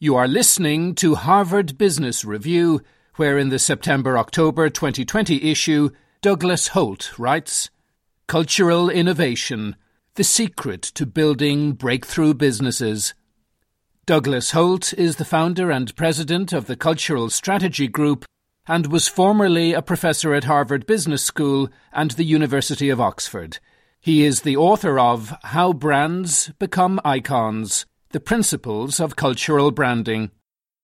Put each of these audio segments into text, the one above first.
You are listening to Harvard Business Review, where in the September-October 2020 issue, Douglas Holt writes, Cultural Innovation, the Secret to Building Breakthrough Businesses. Douglas Holt is the founder and president of the Cultural Strategy Group and was formerly a professor at Harvard Business School and the University of Oxford. He is the author of How Brands Become Icons, The Principles of Cultural Branding.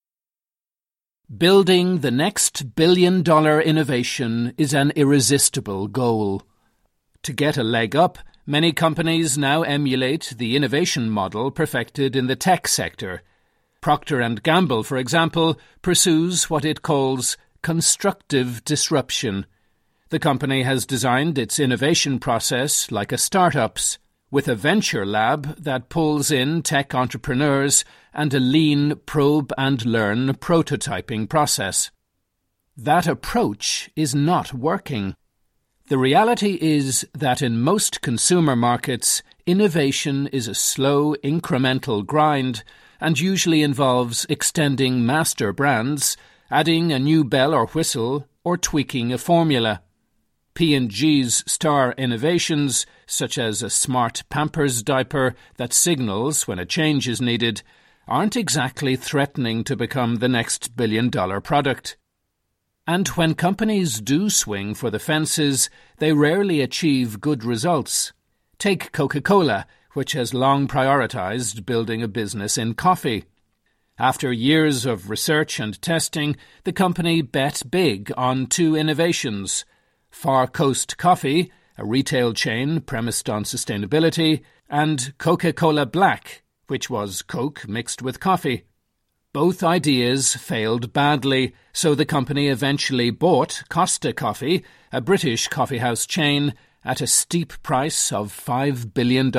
Building the next billion-dollar innovation is an irresistible goal. To get a leg up, many companies now emulate the innovation model perfected in the tech sector. Procter & Gamble, for example, pursues what it calls constructive disruption. The company has designed its innovation process like a startup's, with a venture lab that pulls in tech entrepreneurs and a lean probe-and-learn prototyping process. That approach is not working. The reality is that in most consumer markets, innovation is a slow, incremental grind and usually involves extending master brands, adding a new bell or whistle, or tweaking a formula. P&G's star innovations, such as a smart Pampers diaper that signals when a change is needed, aren't exactly threatening to become the next billion-dollar product. And when companies do swing for the fences, they rarely achieve good results. Take Coca-Cola, which has long prioritized building a business in coffee. After years of research and testing, the company bet big on two innovations: Far Coast Coffee, a retail chain premised on sustainability, and Coca-Cola Black, which was Coke mixed with coffee. Both ideas failed badly, so the company eventually bought Costa Coffee, a British coffeehouse chain, at a steep price of $5 billion.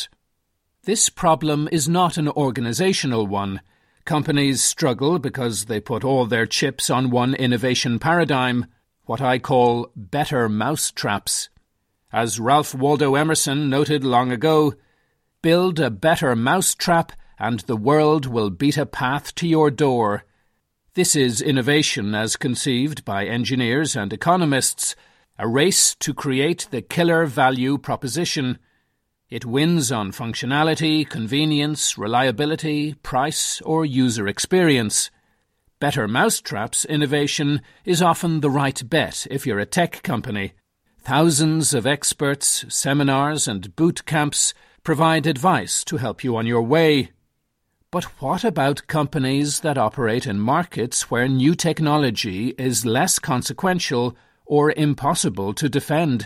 This problem is not an organizational one. Companies struggle because they put all their chips on one innovation paradigm, what I call better mousetraps. As Ralph Waldo Emerson noted long ago, build a better mousetrap and the world will beat a path to your door. This is innovation as conceived by engineers and economists, a race to create the killer value proposition. It wins on functionality, convenience, reliability, price, or user experience. Better mousetraps innovation is often the right bet if you're a tech company. Thousands of experts, seminars and boot camps provide advice to help you on your way. But what about companies that operate in markets where new technology is less consequential or impossible to defend?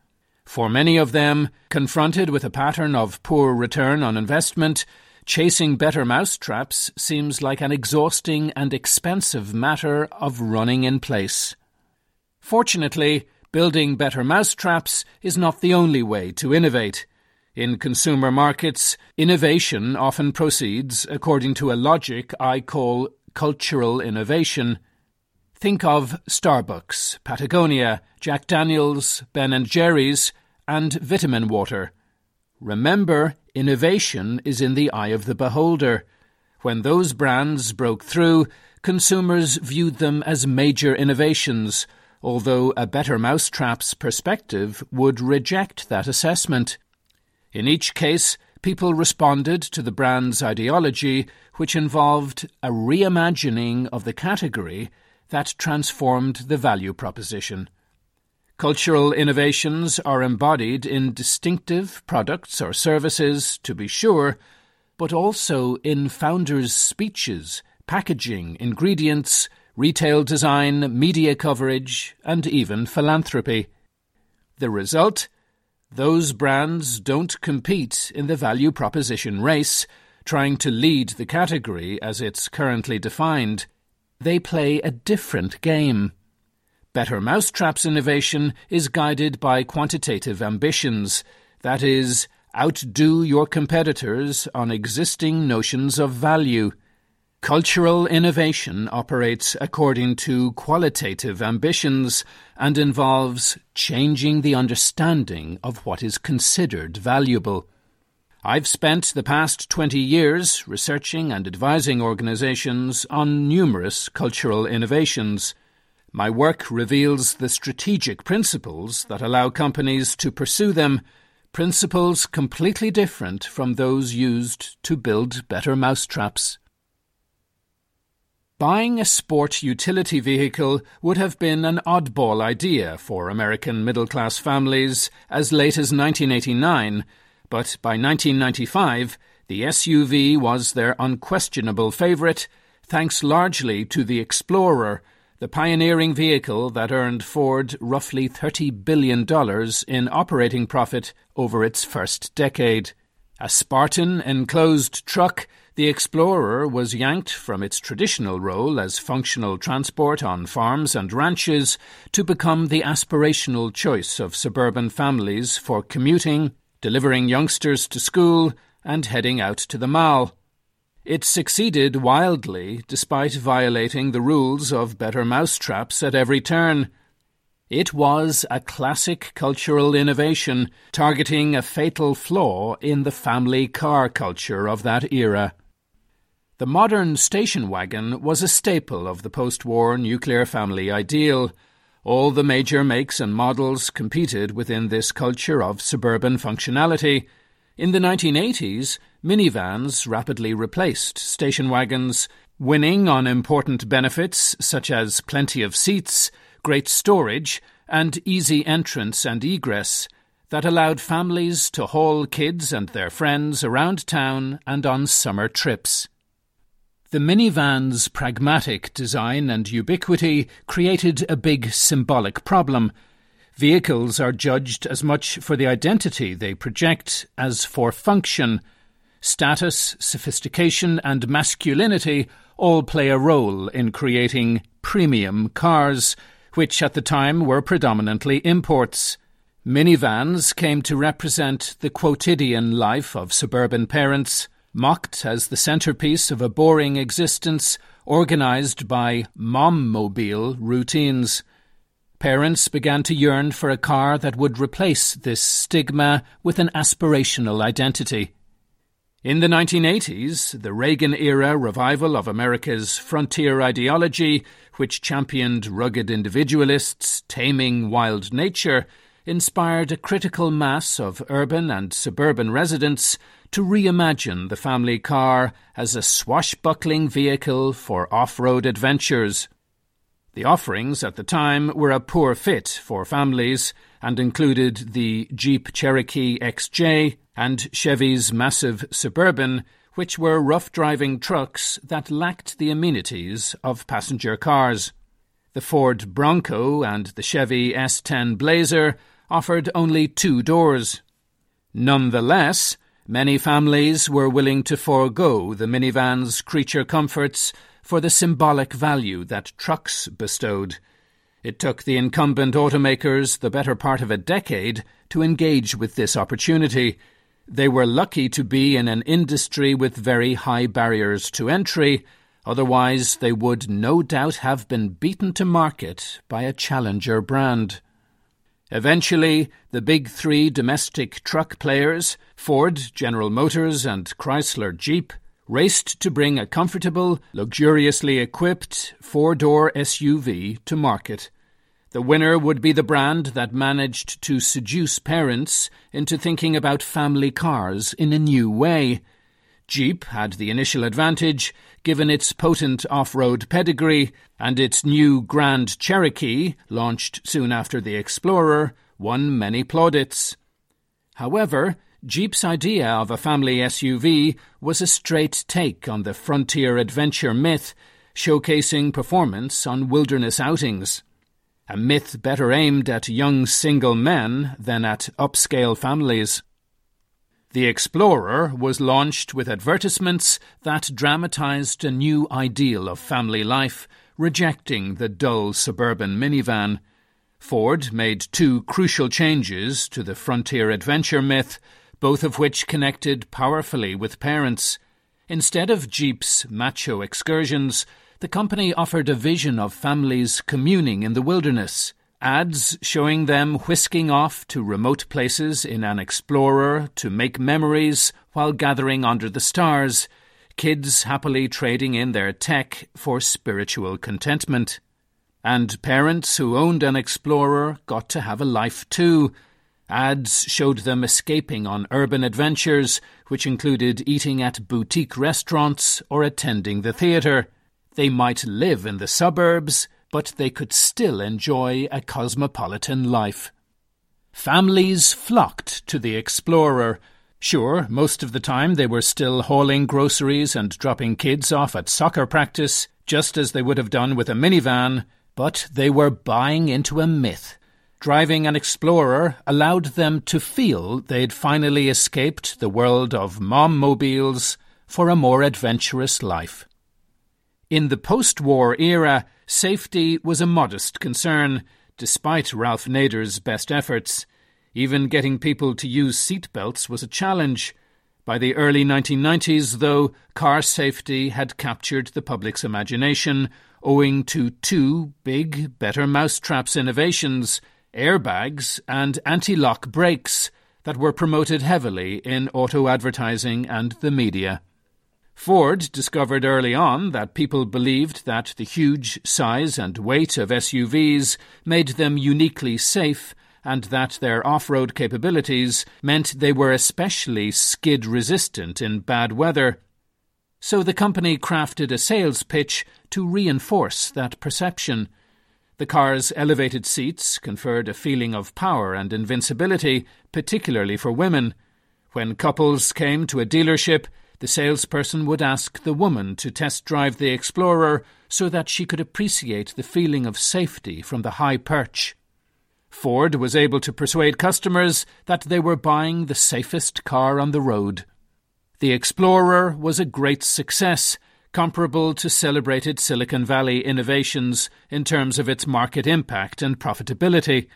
For many of them, confronted with a pattern of poor return on investment, chasing better mousetraps seems like an exhausting and expensive matter of running in place. Fortunately, building better mousetraps is not the only way to innovate. In consumer markets, innovation often proceeds according to a logic I call cultural innovation. Think of Starbucks, Patagonia, Jack Daniels, Ben & Jerry's, and vitamin water. Remember, innovation is in the eye of the beholder. When those brands broke through, consumers viewed them as major innovations, although a better mousetrap's perspective would reject that assessment. In each case, people responded to the brand's ideology, which involved a reimagining of the category that transformed the value proposition. Cultural innovations are embodied in distinctive products or services, to be sure, but also in founders' speeches, packaging, ingredients, retail design, media coverage, and even philanthropy. The result? Those brands don't compete in the value proposition race, trying to lead the category as it's currently defined. They play a different game. Better Mousetraps innovation is guided by quantitative ambitions, that is, outdo your competitors on existing notions of value. Cultural innovation operates according to qualitative ambitions and involves changing the understanding of what is considered valuable. I've spent the past 20 years researching and advising organizations on numerous cultural innovations. My work reveals the strategic principles that allow companies to pursue them, principles completely different from those used to build better mousetraps. Buying a sport utility vehicle would have been an oddball idea for American middle-class families as late as 1989, but by 1995 the SUV was their unquestionable favourite, thanks largely to the Explorer, the pioneering vehicle that earned Ford roughly $30 billion in operating profit over its first decade. A Spartan enclosed truck, the Explorer was yanked from its traditional role as functional transport on farms and ranches to become the aspirational choice of suburban families for commuting, delivering youngsters to school, and heading out to the mall. It succeeded wildly despite violating the rules of better mousetraps at every turn. It was a classic cultural innovation targeting a fatal flaw in the family car culture of that era. The modern station wagon was a staple of the post-war nuclear family ideal. All the major makes and models competed within this culture of suburban functionality. In the 1980s, minivans rapidly replaced station wagons, winning on important benefits such as plenty of seats, great storage, and easy entrance and egress that allowed families to haul kids and their friends around town and on summer trips. The minivan's pragmatic design and ubiquity created a big symbolic problem. Vehicles are judged as much for the identity they project as for function. Status, sophistication, and masculinity all play a role in creating premium cars, which at the time were predominantly imports. Minivans came to represent the quotidian life of suburban parents, mocked as the centerpiece of a boring existence organized by mom-mobile routines. Parents began to yearn for a car that would replace this stigma with an aspirational identity. In the 1980s, the Reagan-era revival of America's frontier ideology, which championed rugged individualists taming wild nature, inspired a critical mass of urban and suburban residents to reimagine the family car as a swashbuckling vehicle for off-road adventures. The offerings at the time were a poor fit for families and included the Jeep Cherokee XJ and Chevy's massive Suburban, which were rough-driving trucks that lacked the amenities of passenger cars. The Ford Bronco and the Chevy S10 Blazer offered only 2 doors. Nonetheless, many families were willing to forego the minivan's creature comforts for the symbolic value that trucks bestowed. It took the incumbent automakers the better part of a decade to engage with this opportunity. They were lucky to be in an industry with very high barriers to entry, otherwise they would no doubt have been beaten to market by a challenger brand. Eventually, the big 3 domestic truck players, Ford, General Motors, and Chrysler Jeep, raced to bring a comfortable, luxuriously equipped 4-door SUV to market. The winner would be the brand that managed to seduce parents into thinking about family cars in a new way. Jeep had the initial advantage, given its potent off-road pedigree, and its new Grand Cherokee, launched soon after the Explorer, won many plaudits. However, Jeep's idea of a family SUV was a straight take on the frontier adventure myth, showcasing performance on wilderness outings. A myth better aimed at young single men than at upscale families. The Explorer was launched with advertisements that dramatized a new ideal of family life, rejecting the dull suburban minivan. Ford made 2 crucial changes to the frontier adventure myth, both of which connected powerfully with parents. Instead of Jeep's macho excursions, the company offered a vision of families communing in the wilderness, Ads showing them whisking off to remote places in an Explorer to make memories while gathering under the stars. Kids happily trading in their tech for spiritual contentment. And parents who owned an Explorer got to have a life too. Ads showed them escaping on urban adventures, which included eating at boutique restaurants or attending the theatre. They might live in the suburbs, but they could still enjoy a cosmopolitan life. Families flocked to the Explorer. Sure, most of the time they were still hauling groceries and dropping kids off at soccer practice, just as they would have done with a minivan, but they were buying into a myth. Driving an Explorer allowed them to feel they'd finally escaped the world of mom-mobiles for a more adventurous life. In the post-war era, safety was a modest concern, despite Ralph Nader's best efforts. Even getting people to use seatbelts was a challenge. By the early 1990s, though, car safety had captured the public's imagination, owing to two big Better Mousetraps innovations, airbags and anti-lock brakes, that were promoted heavily in auto advertising and the media. Ford discovered early on that people believed that the huge size and weight of SUVs made them uniquely safe, and that their off-road capabilities meant they were especially skid-resistant in bad weather. So the company crafted a sales pitch to reinforce that perception. The car's elevated seats conferred a feeling of power and invincibility, particularly for women. When couples came to a dealership, the salesperson would ask the woman to test drive the Explorer so that she could appreciate the feeling of safety from the high perch. Ford was able to persuade customers that they were buying the safest car on the road. The Explorer was a great success, comparable to celebrated Silicon Valley innovations in terms of its market impact and profitability.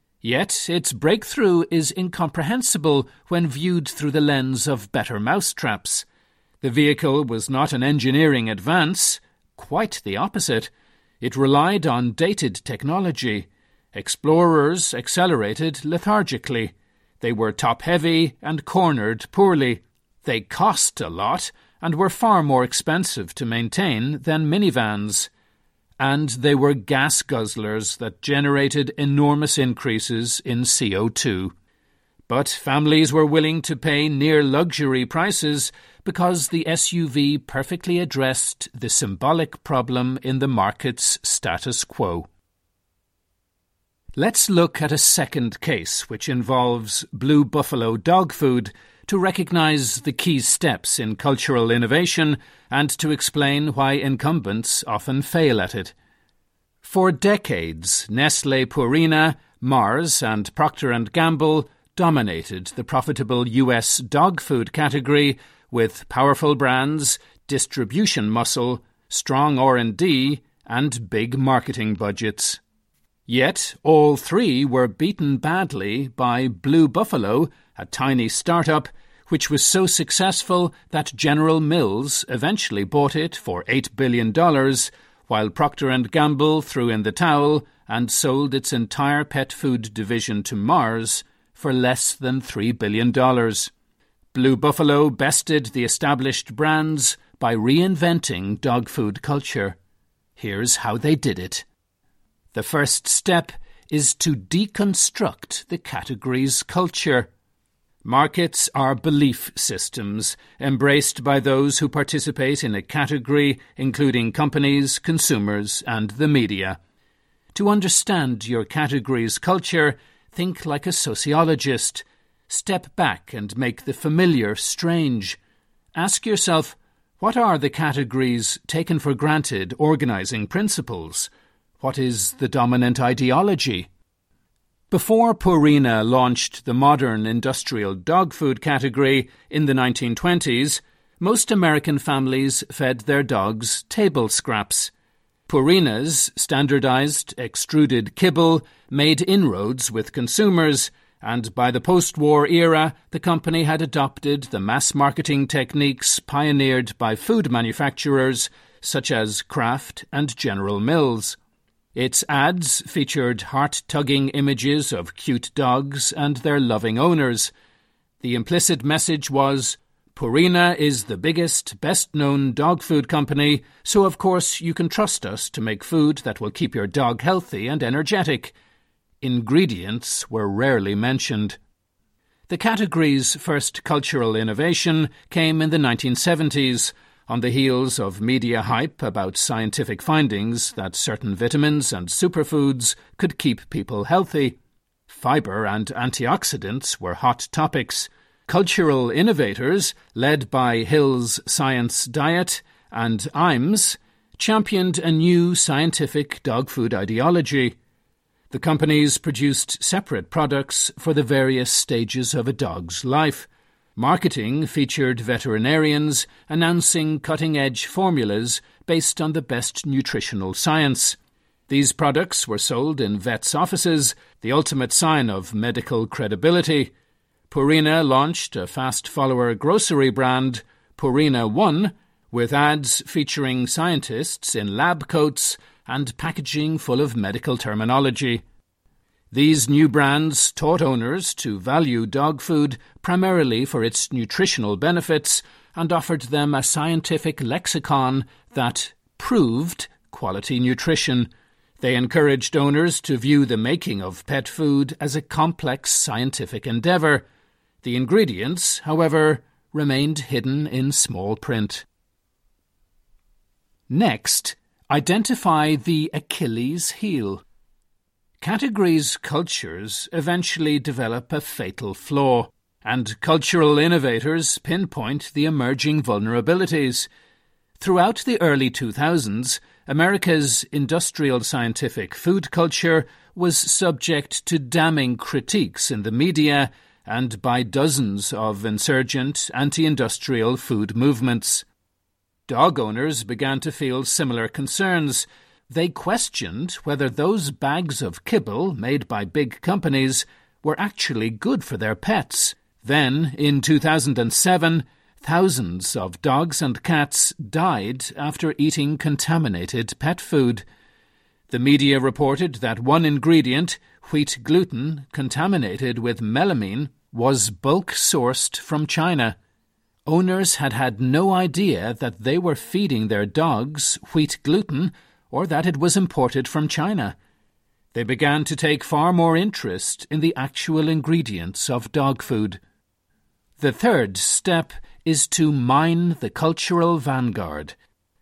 Yet its breakthrough is incomprehensible when viewed through the lens of Better Mousetraps. The vehicle was not an engineering advance, quite the opposite. It relied on dated technology. Explorers accelerated lethargically. They were top-heavy and cornered poorly. They cost a lot and were far more expensive to maintain than minivans. And they were gas guzzlers that generated enormous increases in CO2. But families were willing to pay near-luxury prices because the SUV perfectly addressed the symbolic problem in the market's status quo. Let's look at a second case which involves Blue Buffalo dog food to recognize the key steps in cultural innovation and to explain why incumbents often fail at it. For decades, Nestlé Purina, Mars and Procter & Gamble dominated the profitable US dog food category with powerful brands, distribution muscle, strong R&D, and big marketing budgets. Yet all three were beaten badly by Blue Buffalo, a tiny startup, which was so successful that General Mills eventually bought it for $8 billion, while Procter & Gamble threw in the towel and sold its entire pet food division to Mars for less than $3 billion. Blue Buffalo bested the established brands by reinventing dog food culture. Here's how they did it. The first step is to deconstruct the category's culture. Markets are belief systems embraced by those who participate in a category, including companies, consumers, and the media. To understand your category's culture, think like a sociologist. Step back and make the familiar strange. Ask yourself, what are the category's taken-for-granted organizing principles? What is the dominant ideology? Before Purina launched the modern industrial dog food category in the 1920s, most American families fed their dogs table scraps. Purina's standardized extruded kibble made inroads with consumers, and by the post-war era, the company had adopted the mass marketing techniques pioneered by food manufacturers such as Kraft and General Mills. Its ads featured heart-tugging images of cute dogs and their loving owners. The implicit message was, Purina is the biggest, best-known dog food company, so of course you can trust us to make food that will keep your dog healthy and energetic. Ingredients were rarely mentioned. The category's first cultural innovation came in the 1970s, on the heels of media hype about scientific findings that certain vitamins and superfoods could keep people healthy. Fibre and antioxidants were hot topics. Cultural innovators, led by Hill's Science Diet and Iams, championed a new scientific dog food ideology. The companies produced separate products for the various stages of a dog's life. Marketing featured veterinarians announcing cutting-edge formulas based on the best nutritional science. These products were sold in vets' offices, the ultimate sign of medical credibility. Purina launched a fast-follower grocery brand, Purina One, with ads featuring scientists in lab coats and packaging full of medical terminology. These new brands taught owners to value dog food primarily for its nutritional benefits and offered them a scientific lexicon that proved quality nutrition. They encouraged owners to view the making of pet food as a complex scientific endeavour. The ingredients, however, remained hidden in small print. Next, identify the Achilles heel. Categories' cultures eventually develop a fatal flaw, and cultural innovators pinpoint the emerging vulnerabilities. Throughout the early 2000s, America's industrial scientific food culture was subject to damning critiques in the media and by dozens of insurgent anti-industrial food movements. Dog owners began to feel similar concerns. They questioned whether those bags of kibble made by big companies were actually good for their pets. Then, in 2007, thousands of dogs and cats died after eating contaminated pet food. The media reported that one ingredient, wheat gluten, contaminated with melamine, was bulk sourced from China. Owners had had no idea that they were feeding their dogs wheat gluten or that it was imported from China. They began to take far more interest in the actual ingredients of dog food. The third step is to mine the cultural vanguard.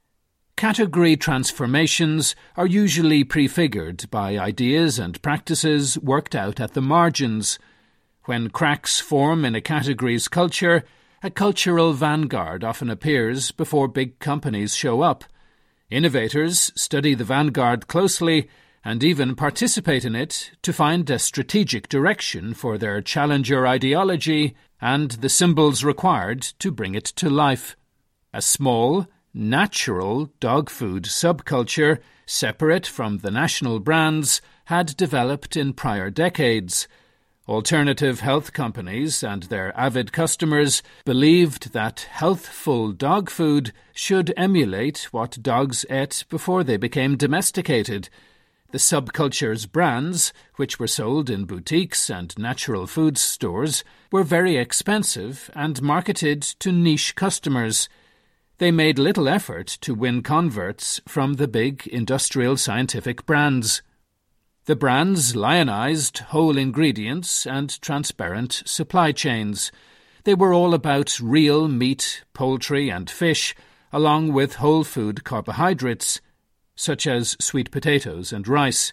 Category transformations are usually prefigured by ideas and practices worked out at the margins. When cracks form in a category's culture, a cultural vanguard often appears before big companies show up. Innovators study the vanguard closely and even participate in it to find a strategic direction for their challenger ideology and the symbols required to bring it to life. A small, natural dog food subculture, separate from the national brands, had developed in prior decades. Alternative health companies and their avid customers believed that healthful dog food should emulate what dogs ate before they became domesticated. The subculture's brands, which were sold in boutiques and natural foods stores, were very expensive and marketed to niche customers. They made little effort to win converts from the big industrial scientific brands. The brands lionized whole ingredients and transparent supply chains. They were all about real meat, poultry and fish, along with whole food carbohydrates, such as sweet potatoes and rice.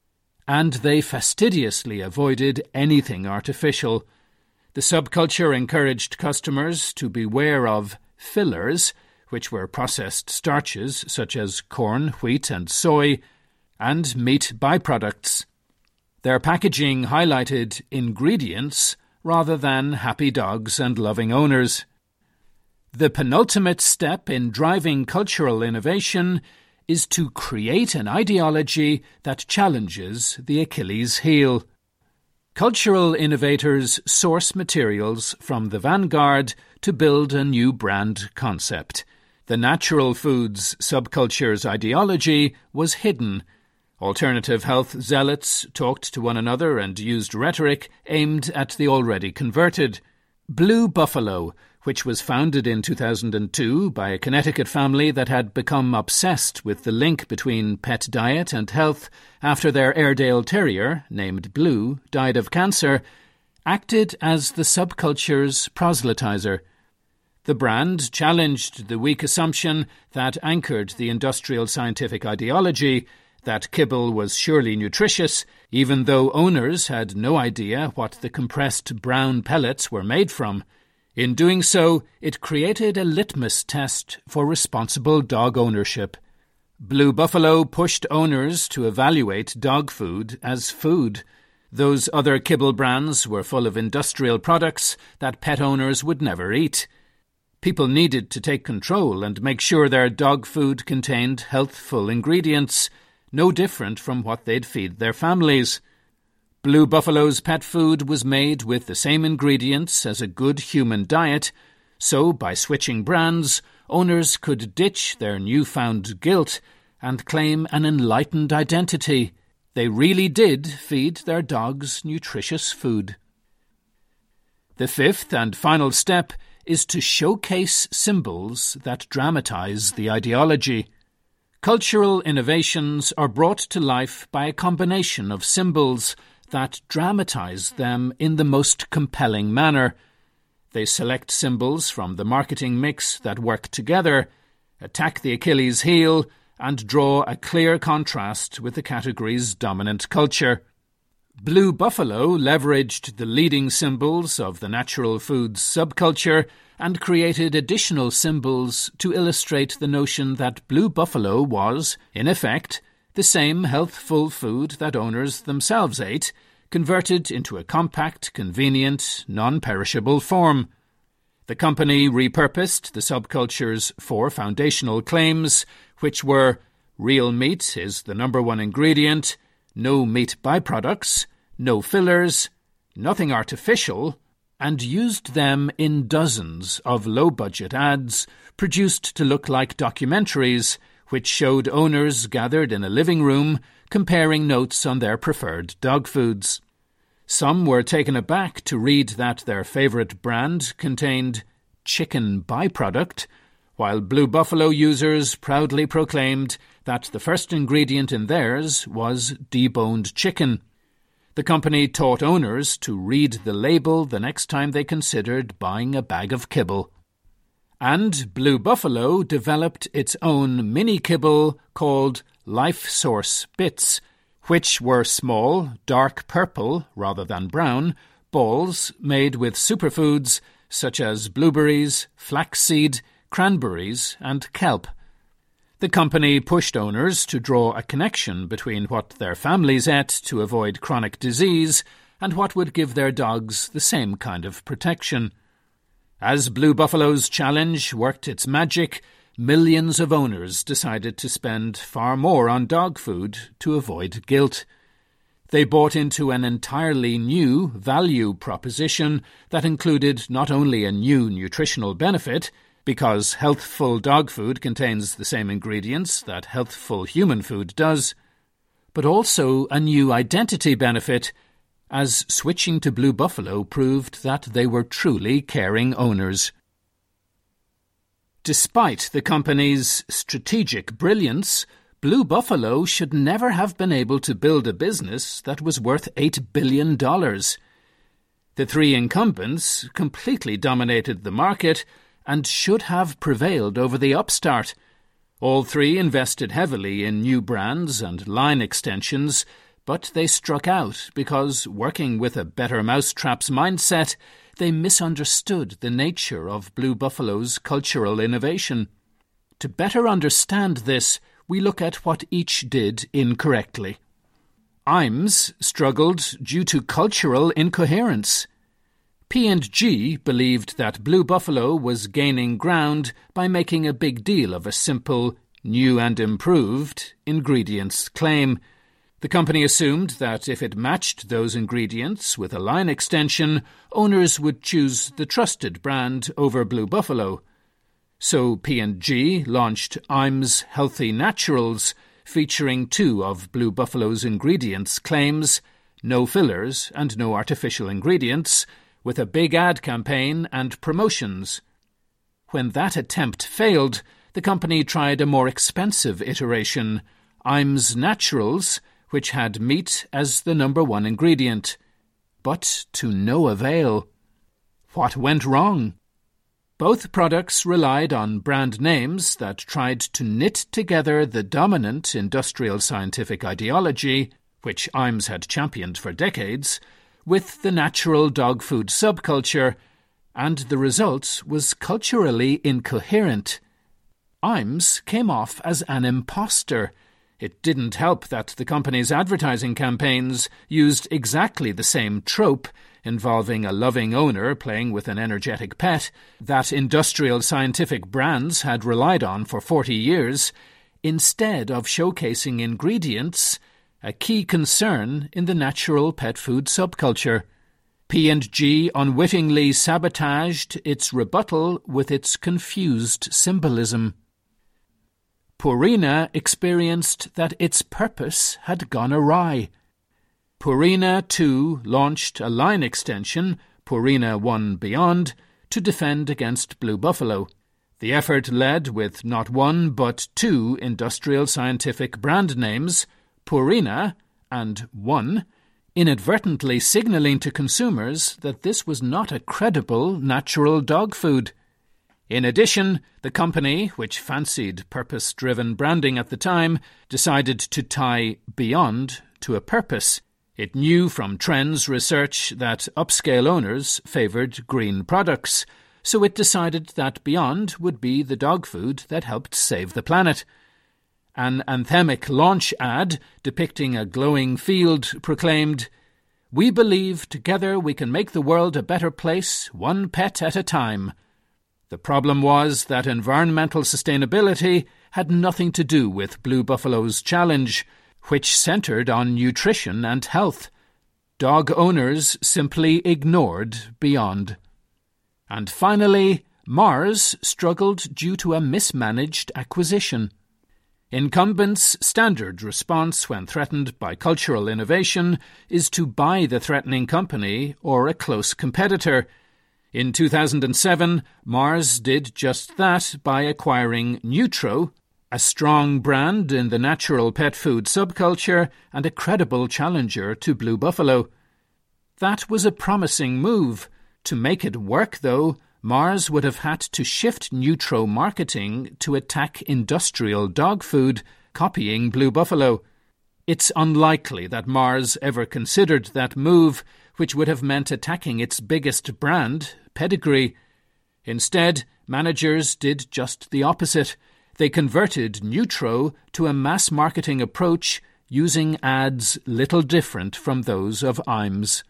And they fastidiously avoided anything artificial. The subculture encouraged customers to beware of fillers, which were processed starches such as corn, wheat and soy, and meat byproducts. Their packaging highlighted ingredients rather than happy dogs and loving owners. The penultimate step in driving cultural innovation is to create an ideology that challenges the Achilles heel. Cultural innovators source materials from the vanguard to build a new brand concept. The natural foods subculture's ideology was hidden. Alternative health zealots talked to one another and used rhetoric aimed at the already converted. Blue Buffalo, which was founded in 2002 by a Connecticut family that had become obsessed with the link between pet diet and health after their Airedale Terrier, named Blue, died of cancer, acted as the subculture's proselytizer. The brand challenged the weak assumption that anchored the industrial scientific ideology that kibble was surely nutritious, even though owners had no idea what the compressed brown pellets were made from. In doing so, it created a litmus test for responsible dog ownership. Blue Buffalo pushed owners to evaluate dog food as food. Those other kibble brands were full of industrial products that pet owners would never eat. People needed to take control and make sure their dog food contained healthful ingredients, no different from what they'd feed their families. Blue Buffalo's pet food was made with the same ingredients as a good human diet, so by switching brands, owners could ditch their newfound guilt and claim an enlightened identity. They really did feed their dogs nutritious food. The fifth and final step is to showcase symbols that dramatize the ideology. Cultural innovations are brought to life by a combination of symbols that dramatize them in the most compelling manner. They select symbols from the marketing mix that work together, attack the Achilles heel, and draw a clear contrast with the category's dominant culture. Blue Buffalo leveraged the leading symbols of the natural foods subculture and created additional symbols to illustrate the notion that Blue Buffalo was, in effect, the same healthful food that owners themselves ate, converted into a compact, convenient, non-perishable form. The company repurposed the subculture's 4 foundational claims, which were real meat is the number 1 ingredient, no meat byproducts, no fillers, nothing artificial, and used them in dozens of low-budget ads produced to look like documentaries which showed owners gathered in a living room comparing notes on their preferred dog foods. Some were taken aback to read that their favourite brand contained chicken byproduct, while Blue Buffalo users proudly proclaimed that the first ingredient in theirs was deboned chicken. The company taught owners to read the label the next time they considered buying a bag of kibble. And Blue Buffalo developed its own mini kibble called Life Source Bits, which were small, dark purple, rather than brown, balls made with superfoods such as blueberries, flaxseed, cranberries, and kelp. The company pushed owners to draw a connection between what their families ate to avoid chronic disease and what would give their dogs the same kind of protection. As Blue Buffalo's challenge worked its magic, millions of owners decided to spend far more on dog food to avoid guilt. They bought into an entirely new value proposition that included not only a new nutritional benefit, because healthful dog food contains the same ingredients that healthful human food does, but also a new identity benefit, as switching to Blue Buffalo proved that they were truly caring owners. Despite the company's strategic brilliance, Blue Buffalo should never have been able to build a business that was worth $8 billion. The 3 incumbents completely dominated the market and should have prevailed over the upstart. All 3 invested heavily in new brands and line extensions, but they struck out because, working with a better mousetrap's mindset, they misunderstood the nature of Blue Buffalo's cultural innovation. To better understand this, we look at what each did incorrectly. Iams struggled due to cultural incoherence. P&G believed that Blue Buffalo was gaining ground by making a big deal of a simple, new and improved ingredients claim. The company assumed that if it matched those ingredients with a line extension, owners would choose the trusted brand over Blue Buffalo. So P&G launched Iams Healthy Naturals, featuring 2 of Blue Buffalo's ingredients, claims no fillers and no artificial ingredients, with a big ad campaign and promotions. When that attempt failed, the company tried a more expensive iteration, Iams Naturals, which had meat as the number 1 ingredient. But to no avail. What went wrong? Both products relied on brand names that tried to knit together the dominant industrial scientific ideology, which Iams had championed for decades, with the natural dog food subculture, and the result was culturally incoherent. Iams came off as an imposter. It didn't help that the company's advertising campaigns used exactly the same trope, involving a loving owner playing with an energetic pet, that industrial scientific brands had relied on for 40 years, instead of showcasing ingredients, a key concern in the natural pet food subculture. P&G unwittingly sabotaged its rebuttal with its confused symbolism. Purina experienced that its purpose had gone awry. Purina, too, launched a line extension, Purina One Beyond, to defend against Blue Buffalo. The effort led with not 1 but 2 industrial scientific brand names, Purina and One, inadvertently signalling to consumers that this was not a credible natural dog food. In addition, the company, which fancied purpose-driven branding at the time, decided to tie Beyond to a purpose. It knew from trends research that upscale owners favoured green products, so it decided that Beyond would be the dog food that helped save the planet. An anthemic launch ad depicting a glowing field proclaimed, "We believe together we can make the world a better place, one pet at a time." The problem was that environmental sustainability had nothing to do with Blue Buffalo's challenge, which centred on nutrition and health. Dog owners simply ignored Beyond. And finally, Mars struggled due to a mismanaged acquisition. Incumbents' standard response when threatened by cultural innovation is to buy the threatening company or a close competitor. In 2007, Mars did just that by acquiring Nutro, a strong brand in the natural pet food subculture and a credible challenger to Blue Buffalo. That was a promising move. To make it work, though, Mars would have had to shift Nutro marketing to attack industrial dog food, copying Blue Buffalo. It's unlikely that Mars ever considered that move, which would have meant attacking its biggest brand, Pedigree. Instead, managers did just the opposite. They converted Nutro to a mass marketing approach using ads little different from those of Iams.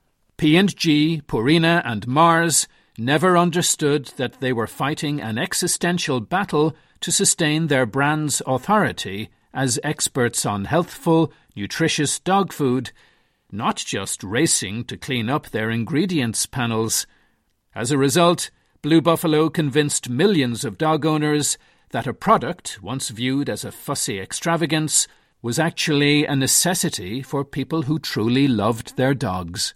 P&G, Purina and Mars never understood that they were fighting an existential battle to sustain their brand's authority as experts on healthful, nutritious dog food, not just racing to clean up their ingredients panels. As a result, Blue Buffalo convinced millions of dog owners that a product, once viewed as a fussy extravagance, was actually a necessity for people who truly loved their dogs.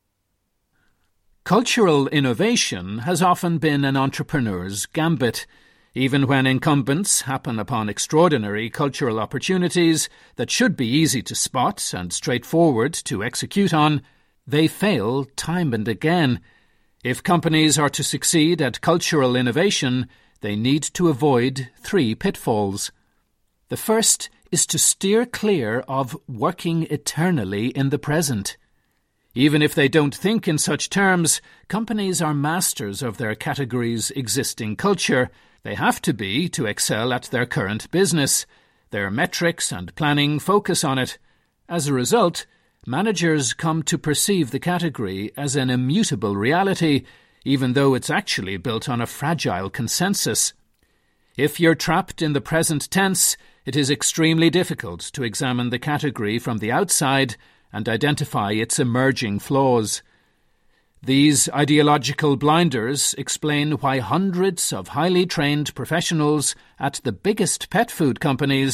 Cultural innovation has often been an entrepreneur's gambit. Even when incumbents happen upon extraordinary cultural opportunities that should be easy to spot and straightforward to execute on, they fail time and again. If companies are to succeed at cultural innovation, they need to avoid 3 pitfalls. The first is to steer clear of working eternally in the present. Even if they don't think in such terms, companies are masters of their category's existing culture. They have to be to excel at their current business. Their metrics and planning focus on it. As a result, managers come to perceive the category as an immutable reality, even though it's actually built on a fragile consensus. If you're trapped in the present tense, it is extremely difficult to examine the category from the outside and identify its emerging flaws. These ideological blinders explain why hundreds of highly trained professionals at the biggest pet food companies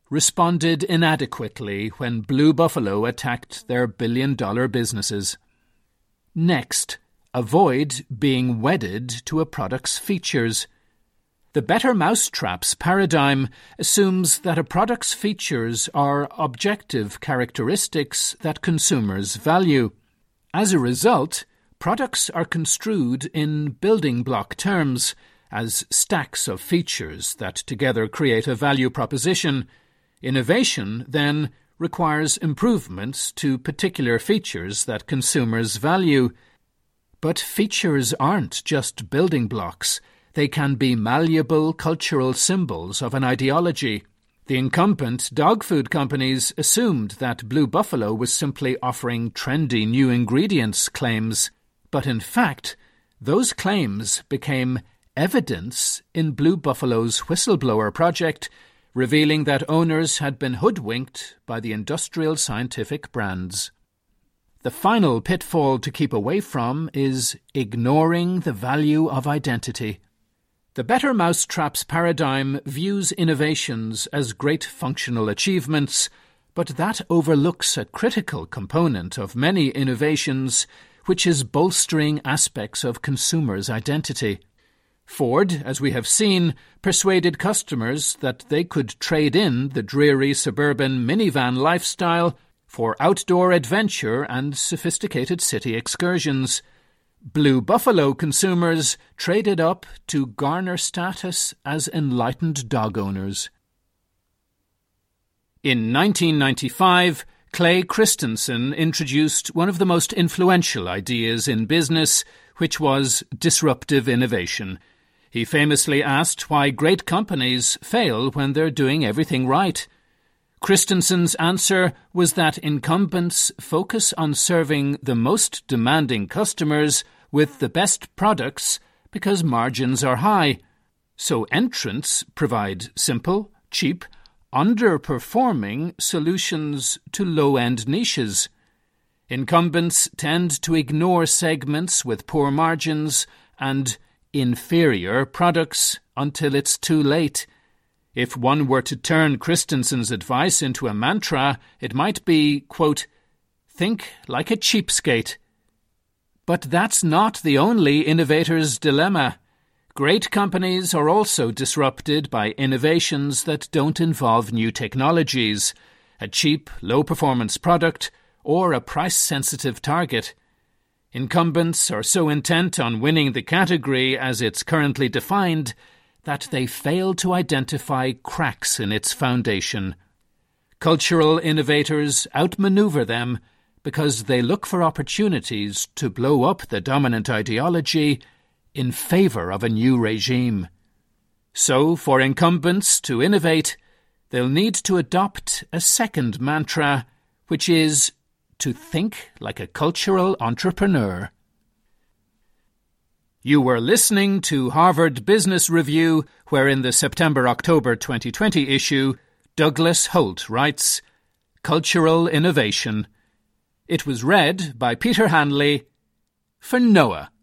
responded inadequately when Blue Buffalo attacked their billion-dollar businesses. Next, avoid being wedded to a product's features. The Better Mousetraps paradigm assumes that a product's features are objective characteristics that consumers value. As a result, products are construed in building block terms, as stacks of features that together create a value proposition. Innovation, then, requires improvements to particular features that consumers value. But features aren't just building blocks. They can be malleable cultural symbols of an ideology. The incumbent dog food companies assumed that Blue Buffalo was simply offering trendy new ingredients claims, but in fact, those claims became evidence in Blue Buffalo's whistleblower project, revealing that owners had been hoodwinked by the industrial scientific brands. The final pitfall to keep away from is ignoring the value of identity. The Better Mousetraps paradigm views innovations as great functional achievements, but that overlooks a critical component of many innovations, which is bolstering aspects of consumers' identity. Ford, as we have seen, persuaded customers that they could trade in the dreary suburban minivan lifestyle for outdoor adventure and sophisticated city excursions. Blue Buffalo consumers traded up to garner status as enlightened dog owners. In 1995, Clay Christensen introduced one of the most influential ideas in business, which was disruptive innovation. He famously asked why great companies fail when they're doing everything right. Christensen's answer was that incumbents focus on serving the most demanding customers with the best products because margins are high. So entrants provide simple, cheap, underperforming solutions to low-end niches. Incumbents tend to ignore segments with poor margins and inferior products until it's too late. If one were to turn Christensen's advice into a mantra, it might be, quote, "Think like a cheapskate." But that's not the only innovator's dilemma. Great companies are also disrupted by innovations that don't involve new technologies, a cheap, low-performance product, or a price-sensitive target. Incumbents are so intent on winning the category as it's currently defined that they fail to identify cracks in its foundation. Cultural innovators outmaneuver them because they look for opportunities to blow up the dominant ideology in favour of a new regime. So, for incumbents to innovate, they'll need to adopt a second mantra, which is to think like a cultural entrepreneur. You were listening to Harvard Business Review, where in the September-October 2020 issue, Douglas Holt writes, Cultural Innovation. It was read by Peter Hanley for NOAA.